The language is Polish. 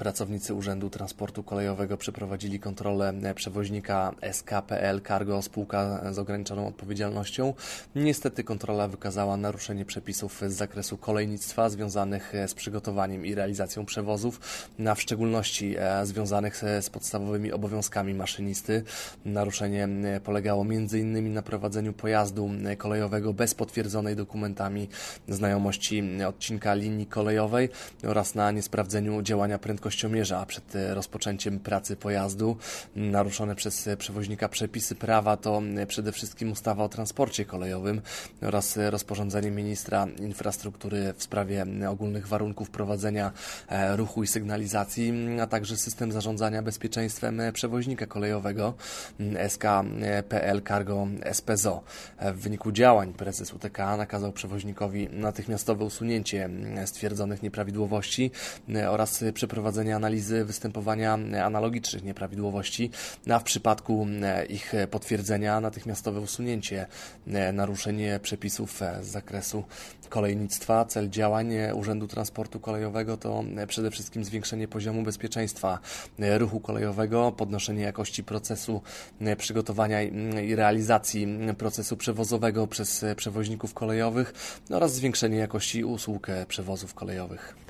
Pracownicy Urzędu Transportu Kolejowego przeprowadzili kontrolę przewoźnika SK-PL Cargo, spółka z ograniczoną odpowiedzialnością. Niestety kontrola wykazała naruszenie przepisów z zakresu kolejnictwa związanych z przygotowaniem i realizacją przewozów, w szczególności związanych z podstawowymi obowiązkami maszynisty. Naruszenie polegało m.in. na prowadzeniu pojazdu kolejowego bez potwierdzonej dokumentami znajomości odcinka linii kolejowej oraz na niesprawdzeniu działania prędkościomierza przed rozpoczęciem pracy pojazdu. Naruszone przez przewoźnika przepisy prawa to przede wszystkim ustawa o transporcie kolejowym oraz rozporządzenie ministra infrastruktury w sprawie ogólnych warunków prowadzenia ruchu i sygnalizacji, a także system zarządzania bezpieczeństwem przewoźnika kolejowego SK-PL Cargo SPZO. W wyniku działań prezes UTK nakazał przewoźnikowi natychmiastowe usunięcie stwierdzonych nieprawidłowości oraz przeprowadzenie analizy występowania analogicznych nieprawidłowości, a w przypadku ich potwierdzenia natychmiastowe usunięcie naruszeń przepisów z zakresu kolejnictwa. Cel działań Urzędu Transportu Kolejowego to przede wszystkim zwiększenie poziomu bezpieczeństwa ruchu kolejowego, podnoszenie jakości procesu przygotowania i realizacji procesu przewozowego przez przewoźników kolejowych oraz zwiększenie jakości usług przewozów kolejowych.